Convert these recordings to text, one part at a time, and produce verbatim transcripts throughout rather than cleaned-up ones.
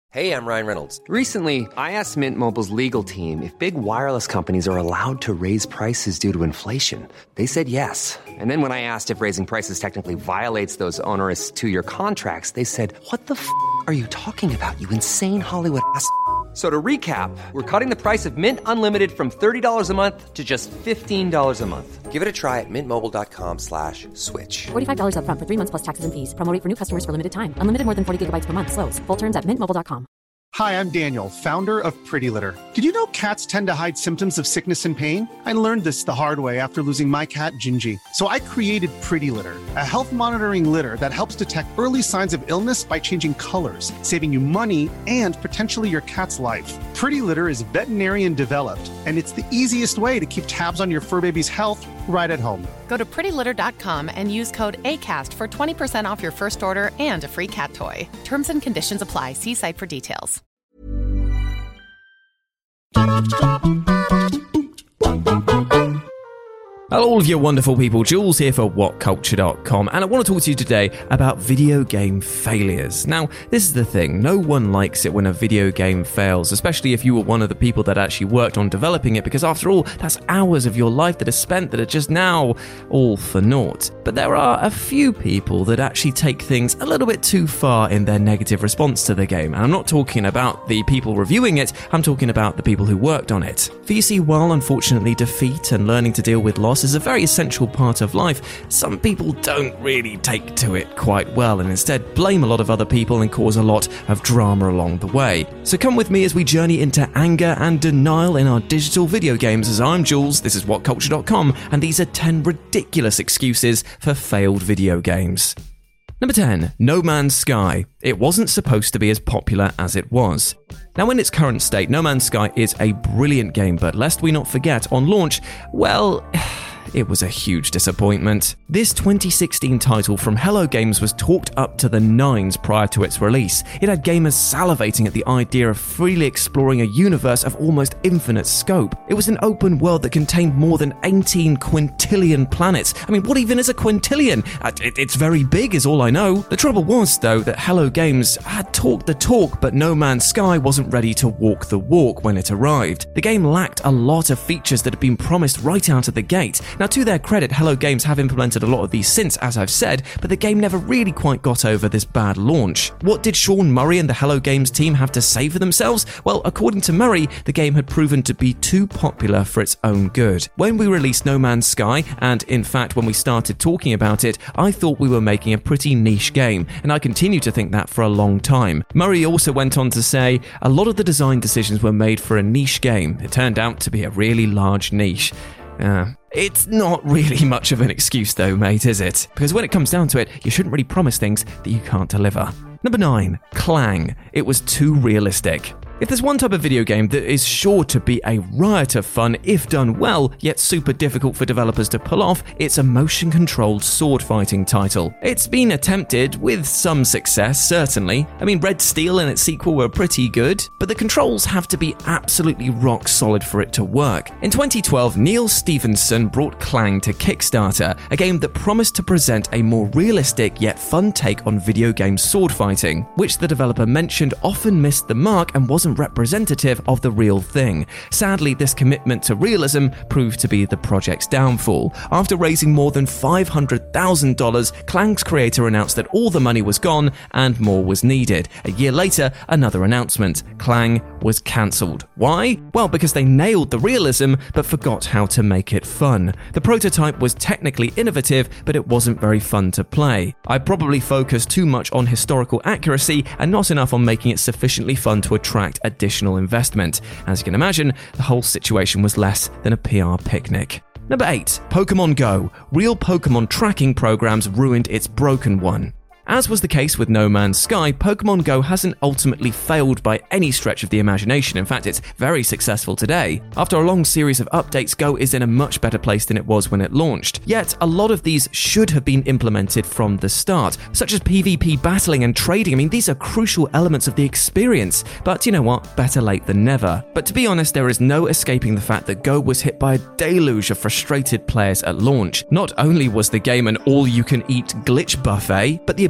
Hey, I'm Ryan Reynolds. Recently, I asked Mint Mobile's legal team if big wireless companies are allowed to raise prices due to inflation. They said yes. And then when I asked if raising prices technically violates those onerous two-year contracts, they said, what the f*** are you talking about, you insane Hollywood ass f- So to recap, we're cutting the price of Mint Unlimited from thirty dollars a month to just fifteen dollars a month. Give it a try at mintmobile.com slash switch. forty-five dollars up front for three months plus taxes and fees. Promo rate for new customers for limited time. Unlimited more than forty gigabytes per month. Slows full terms at mint mobile dot com. Hi, I'm Daniel, founder of Pretty Litter. Did you know cats tend to hide symptoms of sickness and pain? I learned this the hard way after losing my cat, Gingy. So I created Pretty Litter, a health monitoring litter that helps detect early signs of illness by changing colors, saving you money and potentially your cat's life. Pretty Litter is veterinarian developed, and it's the easiest way to keep tabs on your fur baby's health right at home. Go to pretty litter dot com and use code ACAST for twenty percent off your first order and a free cat toy. Terms and conditions apply. See site for details. Hello all of you wonderful people, Jules here for what culture dot com, and I want to talk to you today about video game failures. Now, this is the thing, no one likes it when a video game fails, especially if you were one of the people that actually worked on developing it, because after all, that's hours of your life that are spent that are just now all for naught. But there are a few people that actually take things a little bit too far in their negative response to the game, and I'm not talking about the people reviewing it, I'm talking about the people who worked on it. For you see, while unfortunately defeat and learning to deal with loss is a very essential part of life, some people don't really take to it quite well and instead blame a lot of other people and cause a lot of drama along the way. So come with me as we journey into anger and denial in our digital video games, as I'm Jules, this is what culture dot com, and these are ten ridiculous excuses for failed video games. Number ten. No Man's Sky. It wasn't supposed to be as popular as it was. Now, in its current state, No Man's Sky is a brilliant game, but lest we not forget, on launch, well, it was a huge disappointment. This twenty sixteen title from Hello Games was talked up to the nines prior to its release. It had gamers salivating at the idea of freely exploring a universe of almost infinite scope. It was an open world that contained more than eighteen quintillion planets. I mean, what even is a quintillion? It's very big is all I know. The trouble was, though, that Hello Games had talked the talk, but No Man's Sky wasn't ready to walk the walk when it arrived. The game lacked a lot of features that had been promised right out of the gate. Now, to their credit, Hello Games have implemented a lot of these since, as I've said, but the game never really quite got over this bad launch. What did Sean Murray and the Hello Games team have to say for themselves? Well, according to Murray, the game had proven to be too popular for its own good. When we released No Man's Sky, and in fact when we started talking about it, I thought we were making a pretty niche game, and I continue to think that for a long time. Murray also went on to say, a lot of the design decisions were made for a niche game. It turned out to be a really large niche. Uh, it's not really much of an excuse though, mate, is it? Because when it comes down to it, you shouldn't really promise things that you can't deliver. Number nine. Clang. It was too realistic. If there's one type of video game that is sure to be a riot of fun if done well, yet super difficult for developers to pull off, it's a motion-controlled sword-fighting title. It's been attempted with some success, certainly. I mean, Red Steel and its sequel were pretty good, but the controls have to be absolutely rock solid for it to work. In twenty twelve, Neil Stephenson brought Clang to Kickstarter, a game that promised to present a more realistic yet fun take on video game sword-fighting, which the developer mentioned often missed the mark and wasn't representative of the real thing. Sadly, this commitment to realism proved to be the project's downfall. After raising more than five hundred thousand dollars, Clang's creator announced that all the money was gone and more was needed. A year later, another announcement. Clang was cancelled. Why? Well, because they nailed the realism but forgot how to make it fun. The prototype was technically innovative, but it wasn't very fun to play. I probably focused too much on historical accuracy and not enough on making it sufficiently fun to attract additional investment. As you can imagine, the whole situation was less than a P R picnic. Number eight. Pokemon Go. Real Pokemon tracking programs ruined its broken one. As was the case with No Man's Sky, Pokemon Go hasn't ultimately failed by any stretch of the imagination. In fact, it's very successful today. After a long series of updates, Go is in a much better place than it was when it launched. Yet, a lot of these should have been implemented from the start, such as PvP battling and trading. I mean, these are crucial elements of the experience. But you know what? Better late than never. But to be honest, there is no escaping the fact that Go was hit by a deluge of frustrated players at launch. Not only was the game an all-you-can-eat glitch buffet, but the ability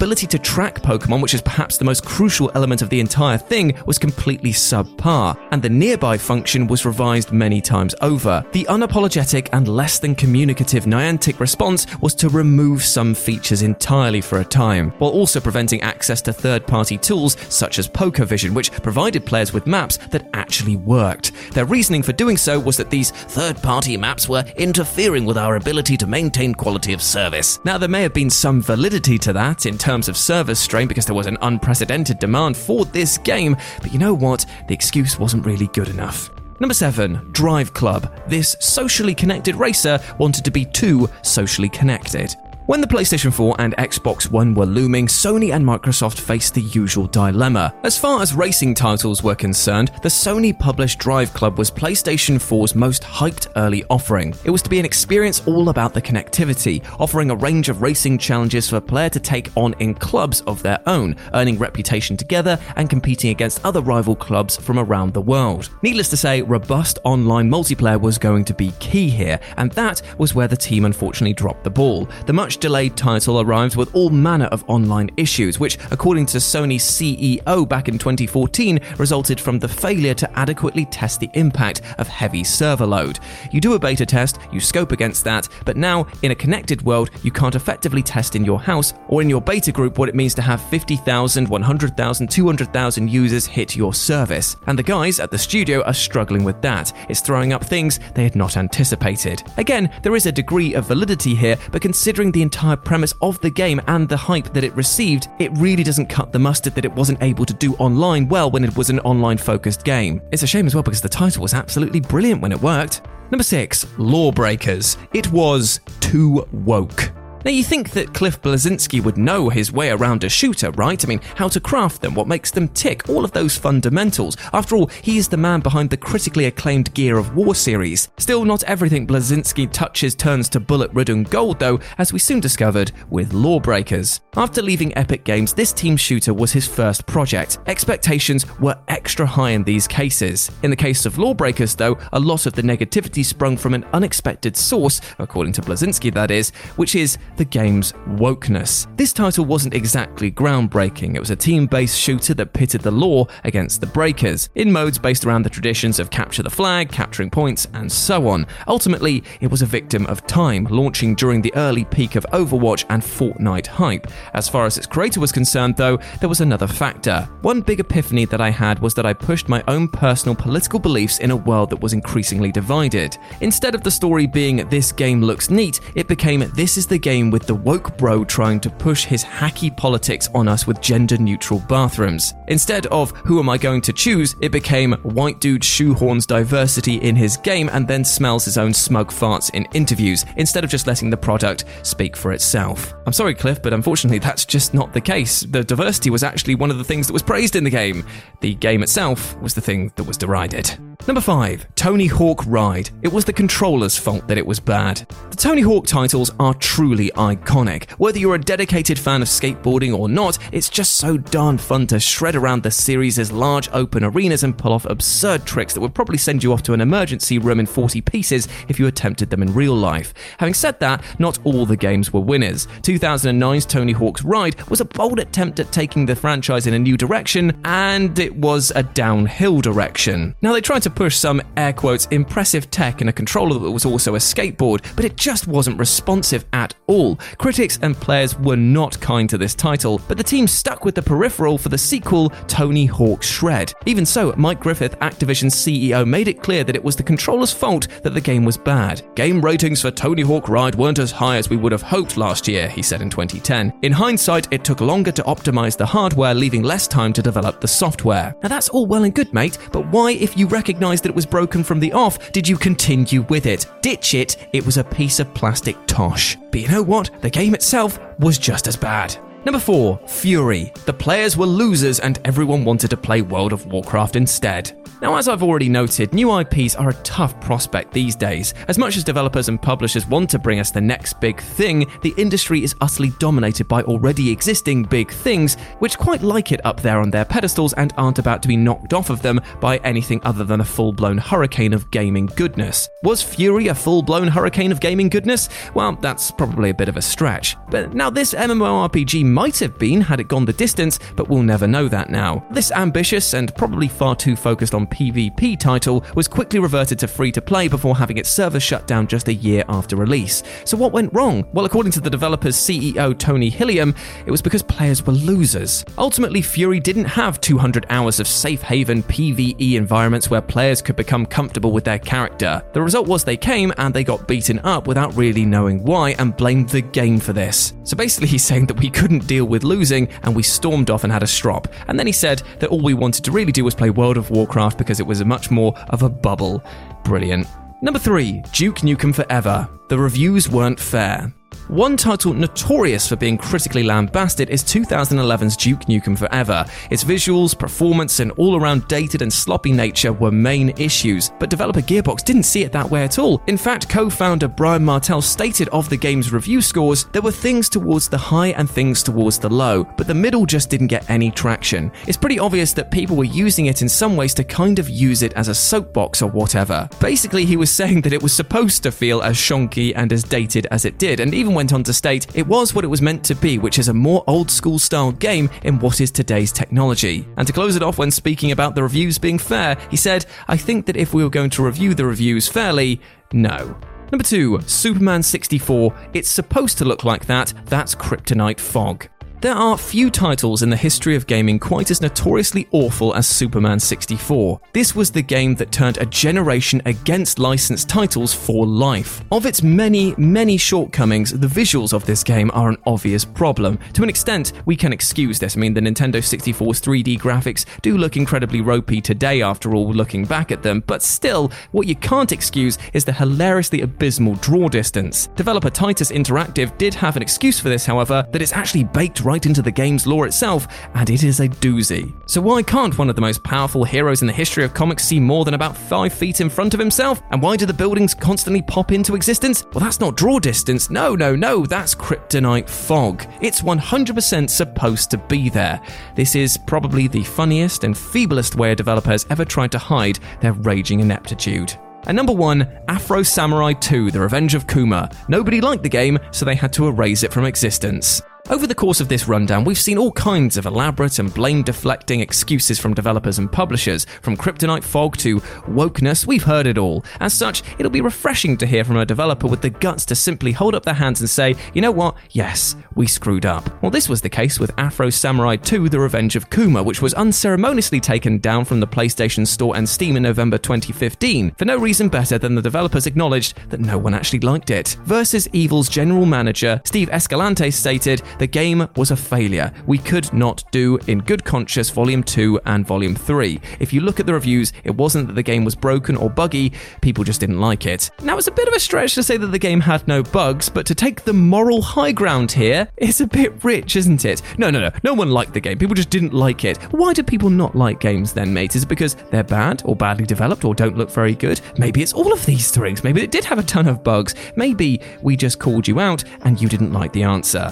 ability to track Pokemon, which is perhaps the most crucial element of the entire thing, was completely subpar, and the nearby function was revised many times over. The unapologetic and less than communicative Niantic response was to remove some features entirely for a time, while also preventing access to third-party tools such as PokeVision, which provided players with maps that actually worked. Their reasoning for doing so was that these third-party maps were interfering with our ability to maintain quality of service. Now, there may have been some validity to that in terms of service strain because there was an unprecedented demand for this game, but you know what? The excuse wasn't really good enough. Number seven, Drive Club. This socially connected racer wanted to be too socially connected. When the PlayStation four and Xbox One were looming, Sony and Microsoft faced the usual dilemma. As far as racing titles were concerned, the Sony-published Drive Club was PlayStation four's most hyped early offering. It was to be an experience all about the connectivity, offering a range of racing challenges for a player to take on in clubs of their own, earning reputation together and competing against other rival clubs from around the world. Needless to say, robust online multiplayer was going to be key here, and that was where the team unfortunately dropped the ball. The much delayed title arrived with all manner of online issues, which, according to Sony's C E O back in twenty fourteen, resulted from the failure to adequately test the impact of heavy server load. You do a beta test, you scope against that, but now, in a connected world, you can't effectively test in your house or in your beta group what it means to have fifty thousand, one hundred thousand, two hundred thousand users hit your service. And the guys at the studio are struggling with that. It's throwing up things they had not anticipated. Again, there is a degree of validity here, but considering the entire premise of the game and the hype that it received, it really doesn't cut the mustard that it wasn't able to do online well when it was an online-focused game. It's a shame as well because the title was absolutely brilliant when it worked. Number six, Lawbreakers. It was too woke. Now, you think that Cliff Bleszinski would know his way around a shooter, right? I mean, how to craft them, what makes them tick, all of those fundamentals. After all, he is the man behind the critically acclaimed Gear of War series. Still, not everything Bleszinski touches turns to bullet-ridden gold, though, as we soon discovered with Lawbreakers. After leaving Epic Games, this team shooter was his first project. Expectations were extra high in these cases. In the case of Lawbreakers, though, a lot of the negativity sprung from an unexpected source, according to Bleszinski that is, which is the game's wokeness. This title wasn't exactly groundbreaking. It was a team-based shooter that pitted the law against the breakers, in modes based around the traditions of capture the flag, capturing points, and so on. Ultimately, it was a victim of time, launching during the early peak of Overwatch and Fortnite hype. As far as its creator was concerned, though, there was another factor. One big epiphany that I had was that I pushed my own personal political beliefs in a world that was increasingly divided. Instead of the story being "this game looks neat," it became "this is the game with the woke bro trying to push his hacky politics on us with gender-neutral bathrooms." Instead of "who am I going to choose," it became "white dude shoehorns diversity in his game and then smells his own smug farts in interviews," instead of just letting the product speak for itself. I'm sorry, Cliff, but unfortunately that's just not the case. The diversity was actually one of the things that was praised in the game. The game itself was the thing that was derided. Number five, Tony Hawk Ride. It was the controller's fault that it was bad. The Tony Hawk titles are truly iconic. Whether you're a dedicated fan of skateboarding or not, it's just so darn fun to shred around the series' large open arenas and pull off absurd tricks that would probably send you off to an emergency room in forty pieces if you attempted them in real life. Having said that, not all the games were winners. two thousand nine's Tony Hawk's Ride was a bold attempt at taking the franchise in a new direction, and it was a downhill direction. Now, they tried to push some, air quotes, impressive tech in a controller that was also a skateboard, but it just wasn't responsive at all. Critics and players were not kind to this title, but the team stuck with the peripheral for the sequel, Tony Hawk Shred. Even so, Mike Griffith, Activision's C E O, made it clear that it was the controller's fault that the game was bad. "Game ratings for Tony Hawk Ride weren't as high as we would have hoped last year," he said in twenty ten. "In hindsight, it took longer to optimize the hardware, leaving less time to develop the software." Now that's all well and good, mate, but why, if you recognize that it was broken from the off, did you continue with it? Ditch it, it was a piece of plastic tosh. But you know what? The game itself was just as bad. Number four, Fury. The players were losers and everyone wanted to play World of Warcraft instead. Now, as I've already noted, new I Ps are a tough prospect these days. As much as developers and publishers want to bring us the next big thing, the industry is utterly dominated by already existing big things, which quite like it up there on their pedestals and aren't about to be knocked off of them by anything other than a full-blown hurricane of gaming goodness. Was Fury a full-blown hurricane of gaming goodness? Well, that's probably a bit of a stretch. But now this MMORPG game might have been had it gone the distance, but we'll never know that now. This ambitious and probably far too focused on PvP title was quickly reverted to free-to-play before having its servers shut down just a year after release. So what went wrong? Well, according to the developer's C E O Tony Hilliam, it was because players were losers. Ultimately, Fury didn't have two hundred hours of safe haven PvE environments where players could become comfortable with their character. The result was they came and they got beaten up without really knowing why and blamed the game for this. So basically he's saying that we couldn't deal with losing and we stormed off and had a strop. And then he said that all we wanted to really do was play World of Warcraft because it was a much more of a bubble. Brilliant. Number three, Duke Nukem Forever. The reviews weren't fair. One title notorious for being critically lambasted is two thousand eleven's Duke Nukem Forever. Its visuals, performance, and all-around dated and sloppy nature were main issues, but developer Gearbox didn't see it that way at all. In fact, co-founder Brian Martell stated of the game's review scores, there were things towards the high and things towards the low, but the middle just didn't get any traction. It's pretty obvious that people were using it in some ways to kind of use it as a soapbox or whatever. Basically, he was saying that it was supposed to feel as shonky and as dated as it did, and even went on to state it was what it was meant to be, which is a more old school style game in what is today's technology. And to close it off when speaking about the reviews being fair, he said, I think that if we were going to review the reviews fairly, no. Number two, Superman sixty-four. It's supposed to look like that, that's Kryptonite Fog. There are few titles in the history of gaming quite as notoriously awful as Superman sixty-four. This was the game that turned a generation against licensed titles for life. Of its many, many shortcomings, the visuals of this game are an obvious problem. To an extent, we can excuse this. I mean, the Nintendo sixty-four's three D graphics do look incredibly ropey today after all, looking back at them, but still, what you can't excuse is the hilariously abysmal draw distance. Developer Titus Interactive did have an excuse for this, however, that it's actually baked right into the game's lore itself, and it is a doozy. So why can't one of the most powerful heroes in the history of comics see more than about five feet in front of himself? And why do the buildings constantly pop into existence? Well, that's not draw distance. No, no, no, that's Kryptonite Fog. It's one hundred percent supposed to be there. This is probably the funniest and feeblest way a developer has ever tried to hide their raging ineptitude. And number one, Afro Samurai two, The Revenge of Kuma. Nobody liked the game, so they had to erase it from existence. Over the course of this rundown, we've seen all kinds of elaborate and blame-deflecting excuses from developers and publishers. From Kryptonite Fog to wokeness, we've heard it all. As such, it'll be refreshing to hear from a developer with the guts to simply hold up their hands and say, you know what, yes, we screwed up. Well, this was the case with Afro Samurai two, The Revenge of Kuma, which was unceremoniously taken down from the PlayStation Store and Steam in November twenty fifteen, for no reason better than the developers acknowledged that no one actually liked it. Versus Evil's general manager, Steve Escalante, stated, the game was a failure. We could not do in good conscience Volume two and Volume three. If you look at the reviews, it wasn't that the game was broken or buggy, people just didn't like it. Now, it's a bit of a stretch to say that the game had no bugs, but to take the moral high ground here is a bit rich, isn't it? No, no, no, no one liked the game. People just didn't like it. Why do people not like games then, mate? Is it because they're bad or badly developed or don't look very good? Maybe it's all of these things. Maybe it did have a ton of bugs. Maybe we just called you out and you didn't like the answer.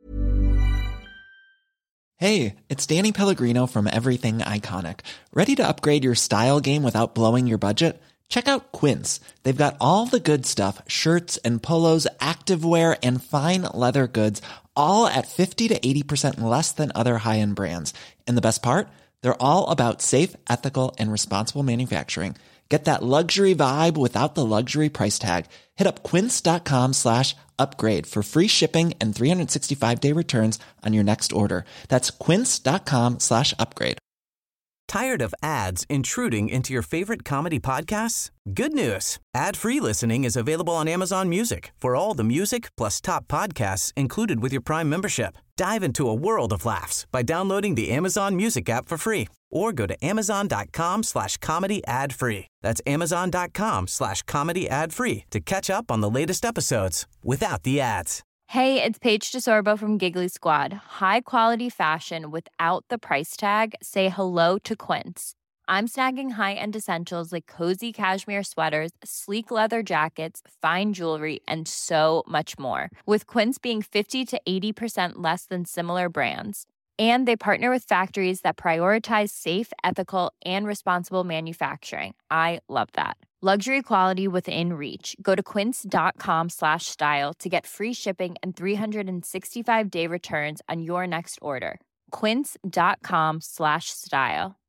Hey, it's Danny Pellegrino from Everything Iconic. Ready to upgrade your style game without blowing your budget? Check out Quince. They've got all the good stuff, shirts and polos, activewear, and fine leather goods, all at fifty to eighty percent less than other high-end brands. And the best part? They're all about safe, ethical, and responsible manufacturing. Get that luxury vibe without the luxury price tag. Hit up quince.com slash upgrade for free shipping and three sixty-five day returns on your next order. That's quince.com slash upgrade. Tired of ads intruding into your favorite comedy podcasts? Good news. Ad-free listening is available on Amazon Music for all the music plus top podcasts included with your Prime membership. Dive into a world of laughs by downloading the Amazon Music app for free or go to amazon.com slash comedy ad free. That's amazon.com slash comedy ad free to catch up on the latest episodes without the ads. Hey, it's Paige DeSorbo from Giggly Squad. High quality fashion without the price tag. Say hello to Quince. I'm snagging high-end essentials like cozy cashmere sweaters, sleek leather jackets, fine jewelry, and so much more. With Quince being fifty to eighty percent less than similar brands. And they partner with factories that prioritize safe, ethical, and responsible manufacturing. I love that. Luxury quality within reach. Go to quince.com slash style to get free shipping and three sixty-five day returns on your next order. Quince.com slash style.